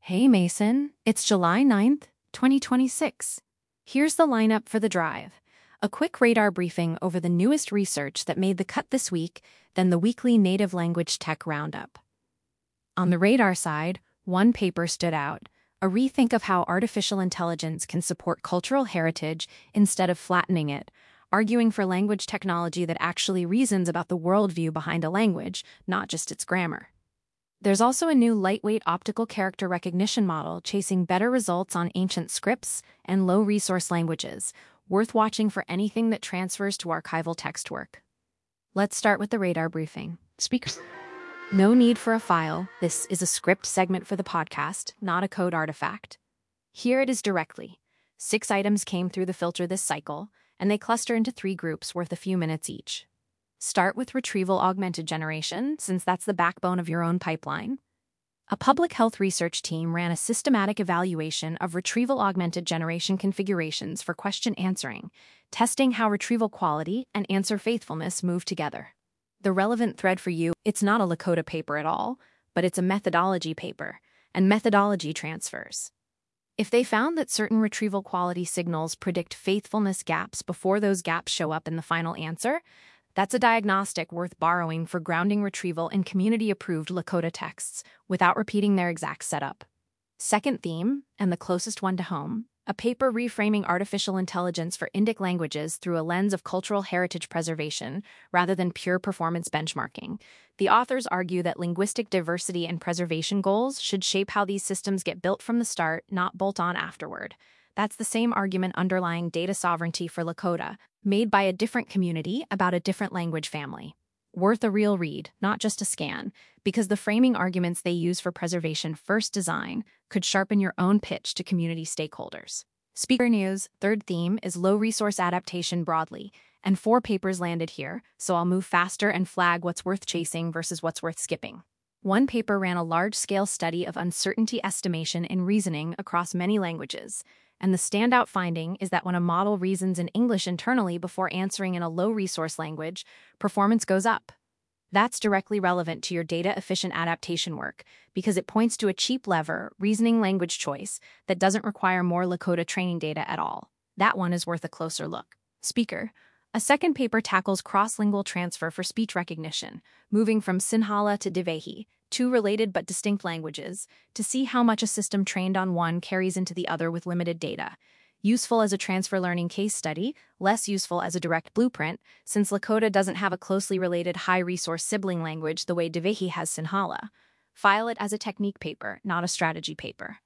Hey Mason, it's July 9th, 2026. Here's the lineup for the drive. A quick radar briefing over the newest research that made the cut this week, then the weekly native language tech roundup. On the radar side, one paper stood out, a rethink of how artificial intelligence can support cultural heritage instead of flattening it, arguing for language technology that actually reasons about the worldview behind a language, not just its grammar. There's also a new lightweight optical character recognition model chasing better results on ancient scripts and low-resource languages, worth watching for anything that transfers to archival text work. Let's start with the radar briefing. Speakers. No need for a file. This is a script segment for the podcast, not a code artifact. Here it is directly. 6 items came through the filter this cycle, and they cluster into 3 groups worth a few minutes each. Start with retrieval augmented generation, since that's the backbone of your own pipeline. A public health research team ran a systematic evaluation of retrieval augmented generation configurations for question answering, testing how retrieval quality and answer faithfulness move together. The relevant thread for you, it's not a Lakota paper at all, but it's a methodology paper, and methodology transfers. If they found that certain retrieval quality signals predict faithfulness gaps before those gaps show up in the final answer, that's a diagnostic worth borrowing for grounding retrieval in community-approved Lakota texts without repeating their exact setup. Second theme, and the closest one to home, a paper reframing artificial intelligence for Indic languages through a lens of cultural heritage preservation rather than pure performance benchmarking. The authors argue that linguistic diversity and preservation goals should shape how these systems get built from the start, not bolt on afterward. That's the same argument underlying data sovereignty for Lakota, made by a different community about a different language family. Worth a real read, not just a scan, because the framing arguments they use for preservation first design could sharpen your own pitch to community stakeholders. Speaker news, third theme is low-resource adaptation broadly, and 4 papers landed here, so I'll move faster and flag what's worth chasing versus what's worth skipping. One paper ran a large-scale study of uncertainty estimation in reasoning across many languages, and the standout finding is that when a model reasons in English internally before answering in a low-resource language, performance goes up. That's directly relevant to your data-efficient adaptation work because it points to a cheap lever, reasoning language choice, that doesn't require more Lakota training data at all. That one is worth a closer look. Speaker. A second paper tackles cross-lingual transfer for speech recognition, moving from Sinhala to Dhivehi, 2 related but distinct languages, to see how much a system trained on one carries into the other with limited data. Useful as a transfer learning case study, less useful as a direct blueprint, since Lakota doesn't have a closely related high-resource sibling language the way Dhivehi has Sinhala. File it as a technique paper, not a strategy paper.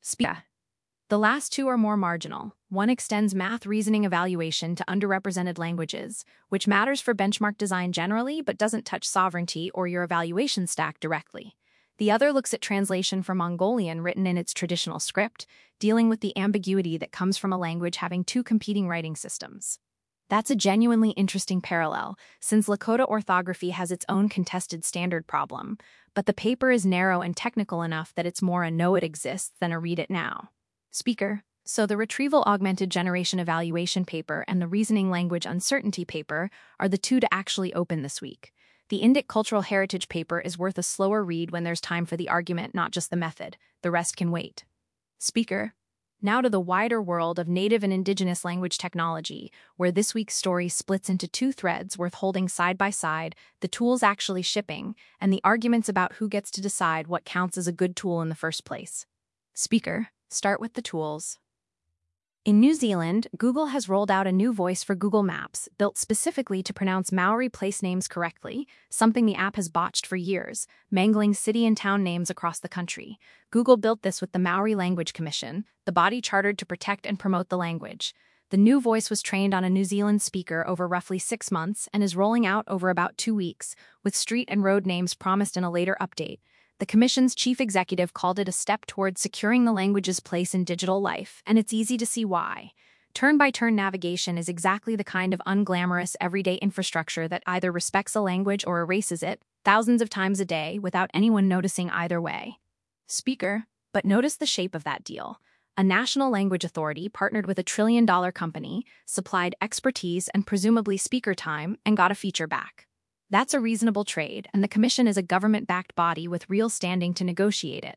The last 2 are more marginal. One extends math reasoning evaluation to underrepresented languages, which matters for benchmark design generally but doesn't touch sovereignty or your evaluation stack directly. The other looks at translation for Mongolian written in its traditional script, dealing with the ambiguity that comes from a language having 2 competing writing systems. That's a genuinely interesting parallel, since Lakota orthography has its own contested standard problem, but the paper is narrow and technical enough that it's more a know it exists than a read it now. Speaker. So the retrieval augmented generation evaluation paper and the reasoning language uncertainty paper are the 2 to actually open this week. The Indic cultural heritage paper is worth a slower read when there's time for the argument, not just the method. The rest can wait. Speaker. Now to the wider world of native and indigenous language technology, where this week's story splits into 2 threads worth holding side by side, the tools actually shipping, and the arguments about who gets to decide what counts as a good tool in the first place. Speaker. Start with the tools. In New Zealand, Google has rolled out a new voice for Google Maps, built specifically to pronounce Maori place names correctly, something the app has botched for years, mangling city and town names across the country. Google built this with the Maori Language Commission, the body chartered to protect and promote the language. The new voice was trained on a New Zealand speaker over roughly 6 months and is rolling out over about 2 weeks, with street and road names promised in a later update. The Commission's chief executive called it a step towards securing the language's place in digital life, and it's easy to see why. Turn-by-turn navigation is exactly the kind of unglamorous everyday infrastructure that either respects a language or erases it, thousands of times a day, without anyone noticing either way. Speaker. But notice the shape of that deal. A national language authority partnered with a trillion-dollar company, supplied expertise and presumably speaker time, and got a feature back. That's a reasonable trade, and the Commission is a government-backed body with real standing to negotiate it.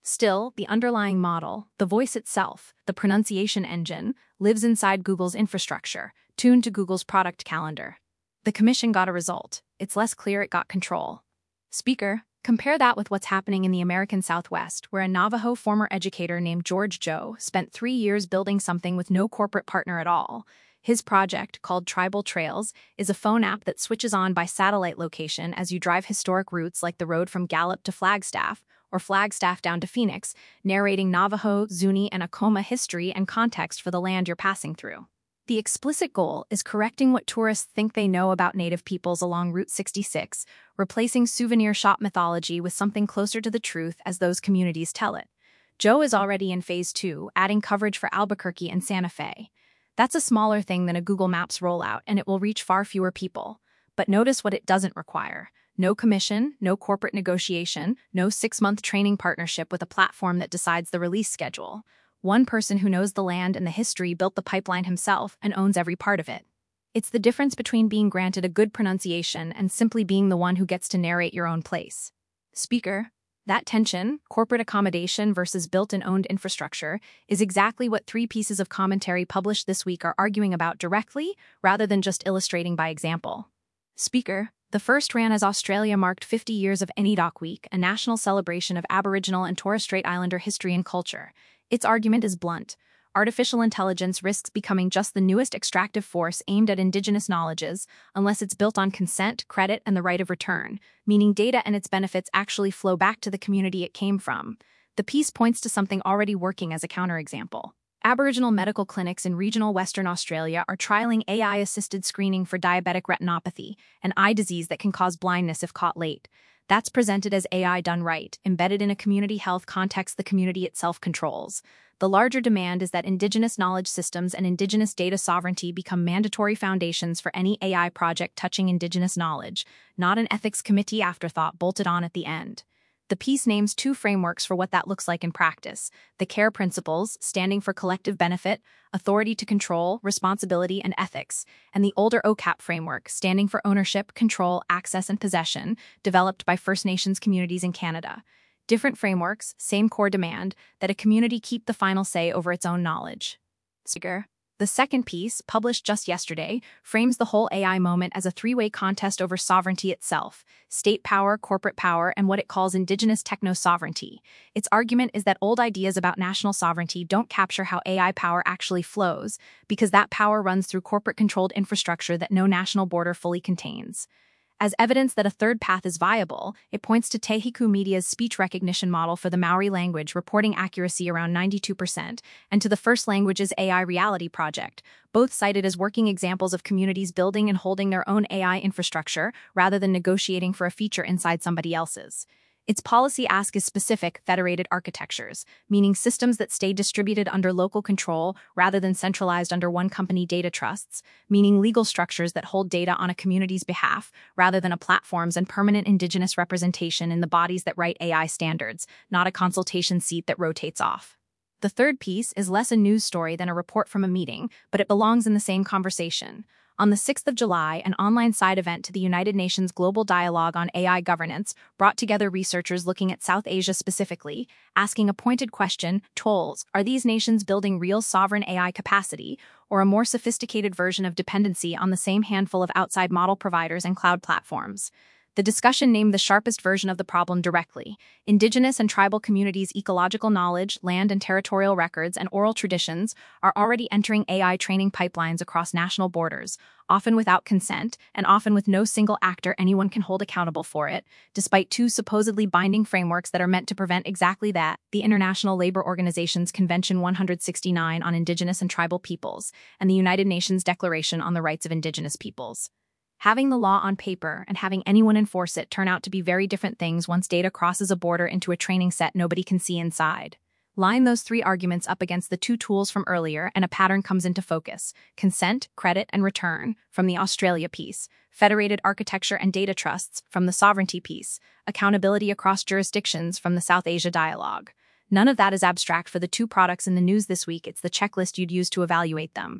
Still, the underlying model, the voice itself, the pronunciation engine, lives inside Google's infrastructure, tuned to Google's product calendar. The commission got a result. It's less clear it got control. Speaker, compare that with what's happening in the American Southwest, where a Navajo former educator named George Joe spent 3 years building something with no corporate partner at all. His project, called Tribal Trails, is a phone app that switches on by satellite location as you drive historic routes like the road from Gallup to Flagstaff, or Flagstaff down to Phoenix, narrating Navajo, Zuni, and Acoma history and context for the land you're passing through. The explicit goal is correcting what tourists think they know about Native peoples along Route 66, replacing souvenir shop mythology with something closer to the truth as those communities tell it. Joe is already in Phase 2, adding coverage for Albuquerque and Santa Fe. That's a smaller thing than a Google Maps rollout, and it will reach far fewer people. But notice what it doesn't require. No commission, no corporate negotiation, no 6-month training partnership with a platform that decides the release schedule. One person who knows the land and the history built the pipeline himself and owns every part of it. It's the difference between being granted a good pronunciation and simply being the one who gets to narrate your own place. Speaker, that tension, corporate accommodation versus built and owned infrastructure, is exactly what 3 pieces of commentary published this week are arguing about directly, rather than just illustrating by example. Speaker, the first ran as Australia marked 50 years of NEDOC Week, a national celebration of Aboriginal and Torres Strait Islander history and culture. Its argument is blunt. Artificial intelligence risks becoming just the newest extractive force aimed at indigenous knowledges, unless it's built on consent, credit, and the right of return, meaning data and its benefits actually flow back to the community it came from. The piece points to something already working as a counterexample. Aboriginal medical clinics in regional Western Australia are trialing AI-assisted screening for diabetic retinopathy, an eye disease that can cause blindness if caught late. That's presented as AI done right, embedded in a community health context the community itself controls. The larger demand is that Indigenous knowledge systems and Indigenous data sovereignty become mandatory foundations for any AI project touching Indigenous knowledge, not an ethics committee afterthought bolted on at the end. The piece names 2 frameworks for what that looks like in practice: the CARE principles, standing for collective benefit, authority to control, responsibility, and ethics, and the older OCAP framework, standing for ownership, control, access, and possession, developed by First Nations communities in Canada. Different frameworks, same core demand, that a community keep the final say over its own knowledge. Speaker. The second piece, published just yesterday, frames the whole AI moment as a 3-way contest over sovereignty itself: state power, corporate power, and what it calls Indigenous techno-sovereignty. Its argument is that old ideas about national sovereignty don't capture how AI power actually flows, because that power runs through corporate-controlled infrastructure that no national border fully contains. As evidence that a third path is viable, it points to Tehiku Media's speech recognition model for the Maori language reporting accuracy around 92%, and to the First Languages AI Reality Project, both cited as working examples of communities building and holding their own AI infrastructure rather than negotiating for a feature inside somebody else's. Its policy ask is specific federated architectures, meaning systems that stay distributed under local control rather than centralized under one company data trusts, meaning legal structures that hold data on a community's behalf rather than a platform's, and permanent Indigenous representation in the bodies that write AI standards, not a consultation seat that rotates off. The third piece is less a news story than a report from a meeting, but it belongs in the same conversation. On the 6th of July, an online side event to the United Nations Global Dialogue on AI Governance brought together researchers looking at South Asia specifically, asking a pointed question: tolls, are these nations building real sovereign AI capacity, or a more sophisticated version of dependency on the same handful of outside model providers and cloud platforms? The discussion named the sharpest version of the problem directly: Indigenous and tribal communities' ecological knowledge, land and territorial records, and oral traditions are already entering AI training pipelines across national borders, often without consent, and often with no single actor anyone can hold accountable for it, despite 2 supposedly binding frameworks that are meant to prevent exactly that: the International Labour Organization's Convention 169 on Indigenous and Tribal Peoples, and the United Nations Declaration on the Rights of Indigenous Peoples. Having the law on paper and having anyone enforce it turn out to be very different things once data crosses a border into a training set nobody can see inside. Line those 3 arguments up against the 2 tools from earlier and a pattern comes into focus: consent, credit, and return from the Australia piece, federated architecture and data trusts from the sovereignty piece, accountability across jurisdictions from the South Asia dialogue. None of that is abstract for the 2 products in the news this week. It's the checklist you'd use to evaluate them.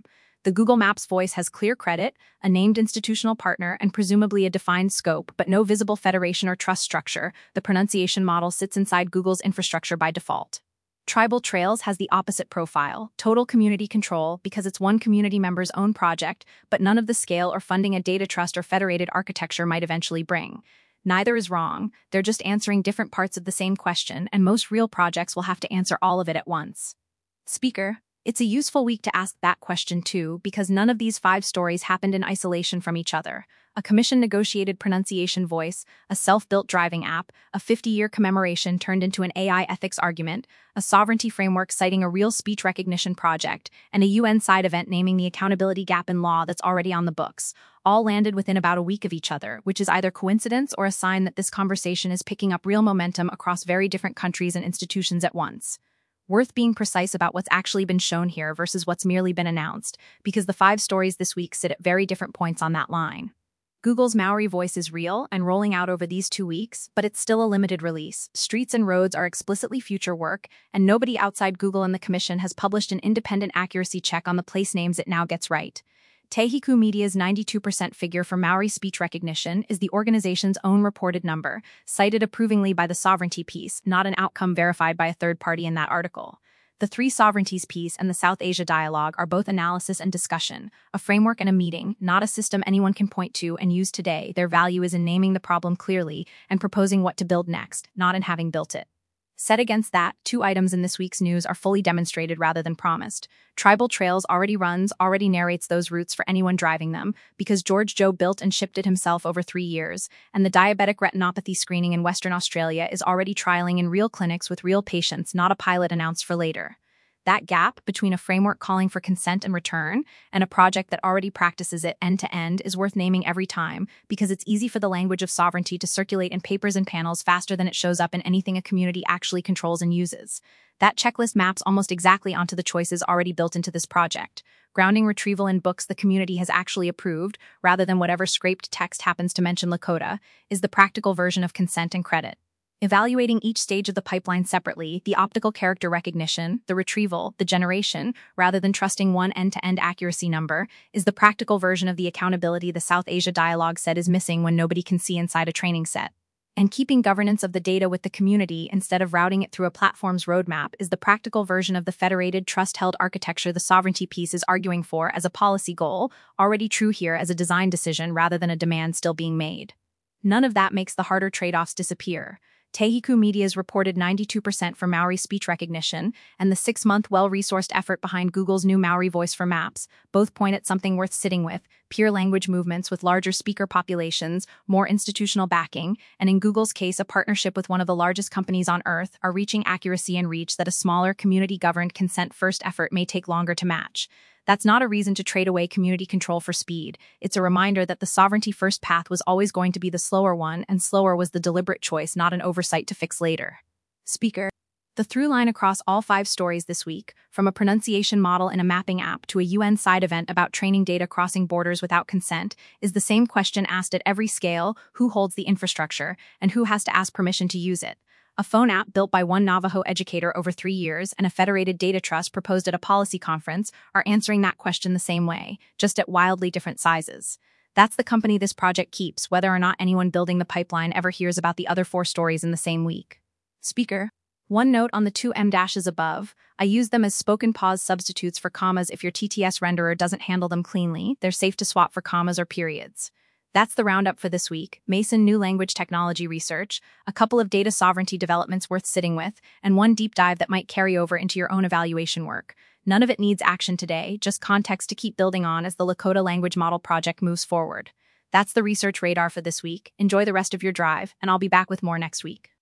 The Google Maps voice has clear credit, a named institutional partner, and presumably a defined scope, but no visible federation or trust structure. The pronunciation model sits inside Google's infrastructure by default. Tribal Trails has the opposite profile, total community control, because it's one community member's own project, but none of the scale or funding a data trust or federated architecture might eventually bring. Neither is wrong, they're just answering different parts of the same question, and most real projects will have to answer all of it at once. Speaker, it's a useful week to ask that question too, because none of these 5 stories happened in isolation from each other. A commission-negotiated pronunciation voice, a self-built driving app, a 50-year commemoration turned into an AI ethics argument, a sovereignty framework citing a real speech recognition project, and a UN side event naming the accountability gap in law that's already on the books, all landed within about a week of each other, which is either coincidence or a sign that this conversation is picking up real momentum across very different countries and institutions at once. Worth being precise about what's actually been shown here versus what's merely been announced, because the 5 stories this week sit at very different points on that line. Google's Maori voice is real and rolling out over these 2 weeks, but it's still a limited release. Streets and roads are explicitly future work, and nobody outside Google and the Commission has published an independent accuracy check on the place names it now gets right. Te Hiku Media's 92% figure for Maori speech recognition is the organization's own reported number, cited approvingly by the sovereignty piece, not an outcome verified by a third party in that article. The 3 sovereignties piece and the South Asia dialogue are both analysis and discussion, a framework and a meeting, not a system anyone can point to and use today. Their value is in naming the problem clearly and proposing what to build next, not in having built it. Set against that, 2 items in this week's news are fully demonstrated rather than promised. Tribal Trails already narrates those routes for anyone driving them, because George Joe built and shipped it himself over 3 years, and the diabetic retinopathy screening in Western Australia is already trialing in real clinics with real patients, not a pilot announced for later. That gap between a framework calling for consent and return and a project that already practices it end-to-end is worth naming every time, because it's easy for the language of sovereignty to circulate in papers and panels faster than it shows up in anything a community actually controls and uses. That checklist maps almost exactly onto the choices already built into this project, grounding retrieval in books the community has actually approved, rather than whatever scraped text happens to mention Lakota, is the practical version of consent and credit. Evaluating each stage of the pipeline separately, the optical character recognition, the retrieval, the generation, rather than trusting one end-to-end accuracy number, is the practical version of the accountability the South Asia dialogue said is missing when nobody can see inside a training set. And keeping governance of the data with the community instead of routing it through a platform's roadmap is the practical version of the federated, trust-held architecture the sovereignty piece is arguing for as a policy goal, already true here as a design decision rather than a demand still being made. None of that makes the harder trade-offs disappear. Te Hiku Media's reported 92% for Maori speech recognition, and the 6-month well-resourced effort behind Google's new Maori voice for Maps both point at something worth sitting with: peer language movements with larger speaker populations, more institutional backing, and in Google's case, a partnership with one of the largest companies on Earth, are reaching accuracy and reach that a smaller, community-governed, consent-first effort may take longer to match. That's not a reason to trade away community control for speed. It's a reminder that the sovereignty-first path was always going to be the slower one, and slower was the deliberate choice, not an oversight to fix later. Speaker. The through line across all 5 stories this week, from a pronunciation model in a mapping app to a UN side event about training data crossing borders without consent, is the same question asked at every scale: who holds the infrastructure, and who has to ask permission to use it? A phone app built by one Navajo educator over 3 years and a federated data trust proposed at a policy conference are answering that question the same way, just at wildly different sizes. That's the company this project keeps, whether or not anyone building the pipeline ever hears about the other 4 stories in the same week. Speaker. One note on the 2 M-dashes above: I use them as spoken pause substitutes for commas if your TTS renderer doesn't handle them cleanly. They're safe to swap for commas or periods. That's the roundup for this week. Mason new language technology research, a couple of data sovereignty developments worth sitting with, and one deep dive that might carry over into your own evaluation work. None of it needs action today, just context to keep building on as the Lakota language model project moves forward. That's the research radar for this week. Enjoy the rest of your drive, and I'll be back with more next week.